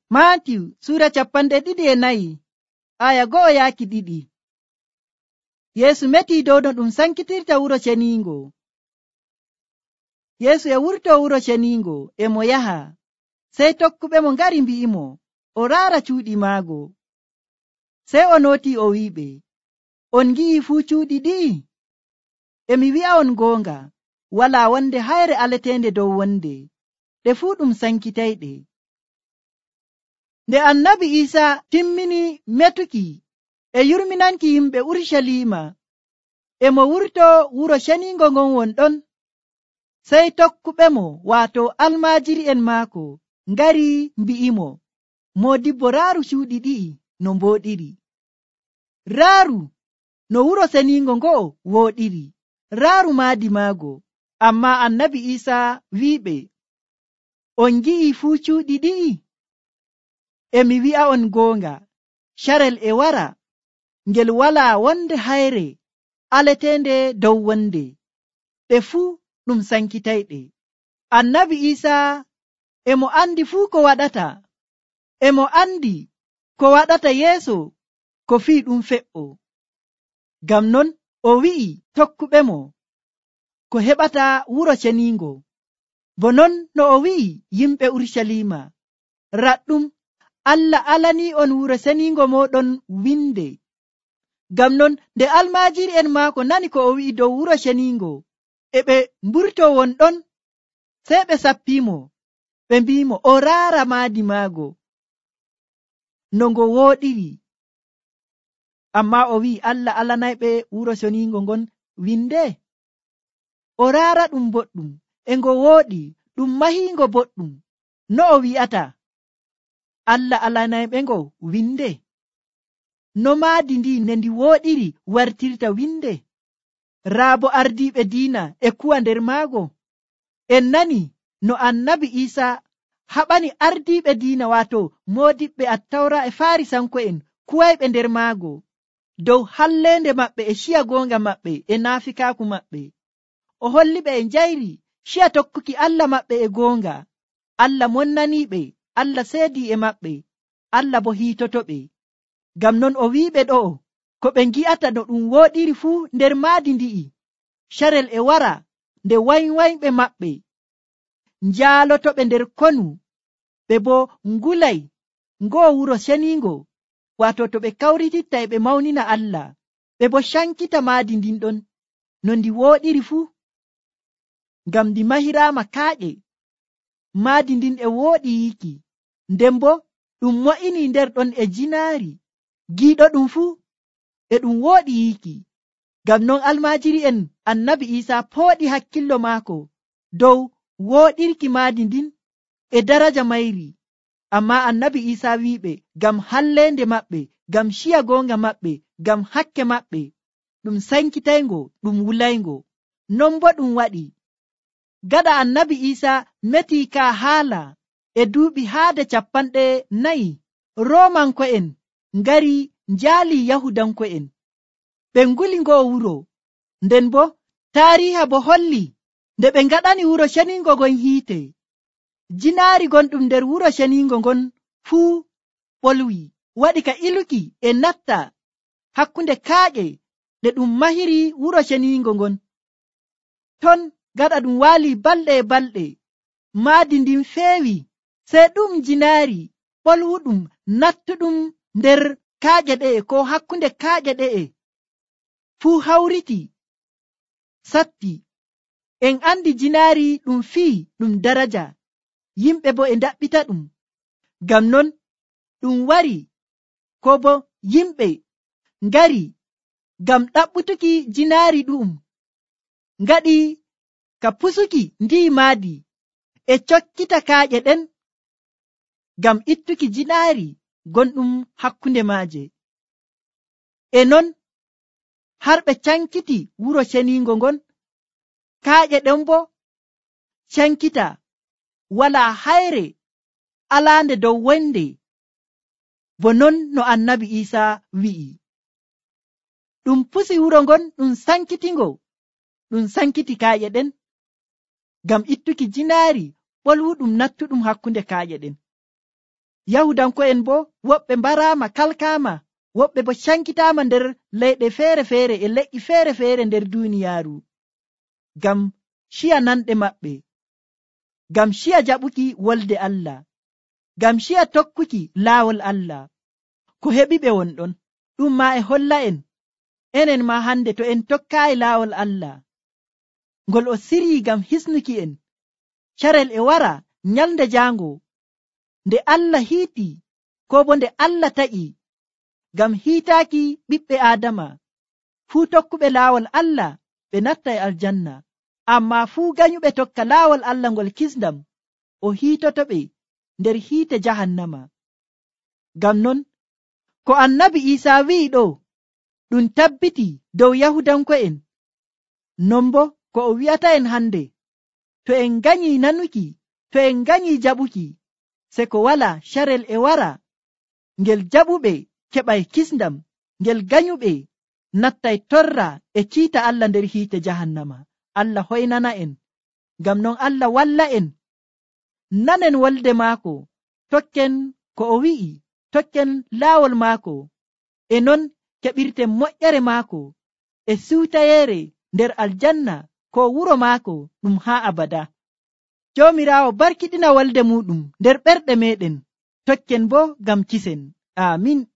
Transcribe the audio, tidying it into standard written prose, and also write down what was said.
Maatiw sura 24 aya 1-2. Yesu meti dow no ɗum sankitirta wuro ceningo. Yesu e wurto wuro ceningo e mo yaha, sey tokkuɓe mo ngari mbi'imo o raara cuuɗi maago. Sey o noti o wiɓe, on gi'i fuu cuuɗi ɗi? Emi wi'a on goonga, wala wonde hayre aletende dow wonde, ɗe fuu ɗum sankitayɗe. Nde annabi Isa timmini metuki e yurminanki yimɓe Urshalima, e mo wurto wuro ceningo ngon wonɗon, sey tokkuɓe mo wato almajiri'en maako ngari mbi'imo, modibbo raaru cuuɗi ɗi'i no mboɗiri, raaru no wuro ceningo ngo woɗiri, raaru maadi maago. Amma annabi Isa wiɓe, on gi'i fuu cuuɗi ɗi'i? Emi wi'a on goonga, sharel e wara ngel wala wonde hayre aletende dow wonde, ɗe fuu ɗum sankitayɗe. Annabi Isa emo andi fuu ko waɗata, emo andi ko waɗata yeeso ko fii ɗum fe'o. Gam non o wi'i tokkuɓe mo ko heɓata wuro ceningo, bo non no o wi'i yimɓe Urshalima, raɗɗum Allah alani on wuro ceningo moɗon winde. Gam non nde almajiri'en maako nani ko o wi'i dow wuro ceningo, e ɓe mburto wonɗon, sey ɓe sappimo, ɓe mbimo o raara maadi maago no ngo woɗiri. Amma o wi'i Allah alanayɓe wuro ceningo ngon winde. O raara ɗum boɗɗum, e ngo woɗi, ɗum mahingo boɗɗum. No o wi'ata Allah alanayɓe ngo winde? No maadi ndi ne ndi woɗiri wartirta winde? Raabo ardiɓe diina e kuwa nder maago. En nani no annabi Isa haɓani ardiɓe diina wato modiɓɓe attawra e farisanko'en kuwayɓe nder maago dow hallende maɓɓe e shiya gonga maɓɓe e naafikaku maɓɓe. O holliɓe e njayri shiya tokkuki Allah maɓɓe e gonga. Allah monnaniɓe, Allah seedi e maɓɓe, Allah bo hiitotoɓe. Gam non o wiɓe ɗo ko ɓe ngi'ata no ɗum woɗiri fuu nder maadi ndi'i, sharel e wara nde waywayɓe maɓɓe njaalotoɓe nder konu, ɓe bo ngulay ngo wuro ceningo, wato to ɓe kawrititta e ɓe mawnina Allah, ɓe bo cankita maadi ndin ɗon no ndi woɗiri fuu. Ngam ndi mahirama kaaƴe, maadi ndin e woɗi yiki, nden bo ɗum mo'ini nder ɗon e jinaari, giiɗo ɗum fuu e ɗum woɗi yiki. Ngam non almajiri'en annabi Isa pooɗi hakkillo maako dow woɗirki maadi ndin e daraja mayri. Amma annabi Isa wiɓe gam hallende maɓɓe, gam shiya gonga maɓɓe, gam hakke maɓɓe, ɗum sankitayngo, ɗum wulayngo. Non bo ɗum waɗi. Gaɗa annabi Isa meti ka haala e duuɓi haade 40, Romanko'en ngari njaali Yahudanko'en, ɓe nguli ngo wuro. Nden bo taariha bo holli nde ɓe ngaɗani wuro ceningo ngon hiite, jinaari gonɗum nder wuro ceningo ngon fuu ɓolwi, waɗi ka iluki e natta hakkunde kaaƴe ɗe ɗum mahiri wuro ceningo ngon. Ton gaɗa ɗum waali balɗe e balɗe, maadi ndin feewi, sey ɗum jinaari ɓolwuɗum nattuɗum nder kaaƴe ɗe'e ko hakkunde kaaƴe ɗe'e fuu hawriti satti. En andi jinaari ɗum fii ɗum daraja, yimɓe bo e ndaɓɓita ɗum. Gam non ɗum wari, ko bo yimɓe ngari gam ɗaɓɓutuki jinaari ɗum, ngaɗi ka pusuki ndi maadi e cokkita kaaƴe ɗen gam ittuki jinaari gonɗum hakkunde maaje. E non har ɓe cankiti wuro ceningo ngon, kaaƴe ɗen bo cankita, wala hayre alaande dow wonde, bo non no annabi Isa wi'i. Ɗum pusi wuro ngon, ɗum sankitingo, ɗum sankiti kaaƴe ɗen gam ittuki jinaari ɓolwuɗum nattuɗum hakkunde kaaƴe ɗen. yahudanko'en bo woɓɓe mbarama kalkama, woɓɓe bo cankitama nder leyɗe feere-feere e leƴƴi feere-feere nder duniyaaru, ngam ciya nanɗe maɓɓe, ngam ciya jaɓuki wolde Allah, ngam ciya tokkuki laawol Allah. Ko heɓiɓe wonɗon ɗum ma e holla en enen ma hande to en tokkaayi laawol Allah ngol o siryi ngam hisnuki en, carel e wara nyalde jaango nde Allah hiiti ko bo nde Allah taƴi ngam hiitaaki ɓiɓɓe Adama. Fuu tokkuɓe laawol Allah ɓe natta e aljanna, amma fuu ganyuɓe tokka laawol Allah ngol kisdam o hiitotoɓe nder hiite jahannama. Ngam non ko annabi Isa wi'i ɗo ɗum tabbiti dow yahudanko'en, non bo ko o wi'ata en hande, to en ganyi nanuki, to en ganyi jaɓuki, se ko wala carel e wara ngel jaɓuɓe keɓay kisdam, ngel ganyuɓe nattay torra e ciita Allah nder hiite jahannama. Allah hoynana en, ngam non Allah walla en, nanen wolde maako, tokken ko o wi'i, tokken laawol maako, e non keɓirten moƴƴere maako e siwtayere nder aljanna ko wuro maako ɗum haa abada. Joomiraawo barkiɗina wolde muɗum nder ɓerɗe meɗen, tokken bo ngam kisen. Amin.